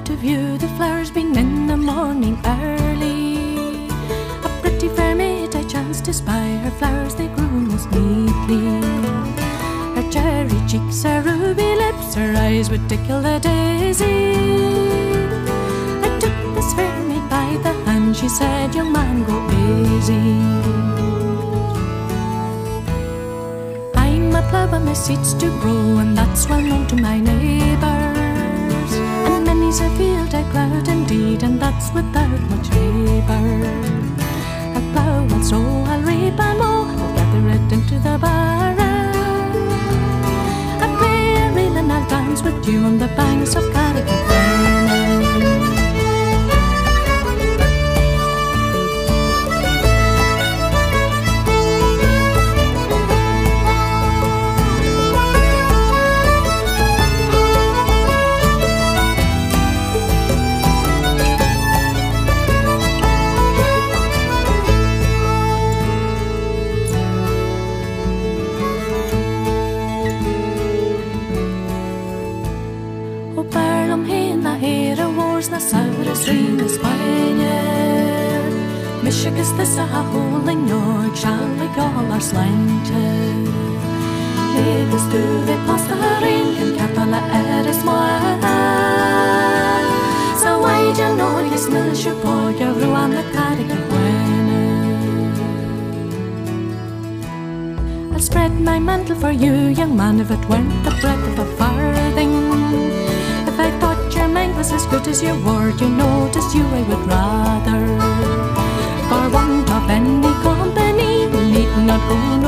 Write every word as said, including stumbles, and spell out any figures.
out to view the flowers being in the morning early. A pretty fair maid I chanced to spy, her flowers they grew most neatly. Her cherry cheeks, her ruby lips, her eyes would tickle the daisy. I took this fair maid by the hand, she said, young man, go easy. I'm a plough but my seeds do grow, and that's well known to my neighbours. And many's a field I ploughed indeed, and that's without much labour. I'll plough, I'll sow, I'll reap, I'll mow, I'll gather it into the barrow. I'll play a reel and I'll dance with you on the banks of Carrick-on-Foyle. Na saure srína Spáine Misegus this a holing noig Shall gáil ar sleinte Agus du vi pasta rin Can capala er is moa So wide you know you smell your boy Your ruan the Carrick-on-Foyle. I'll spread my mantle for you, young man, if it weren't the breadth of a farthing. If I thought your mind was as good as your word, you know 'tis you I would rather. For want of any company, we need not go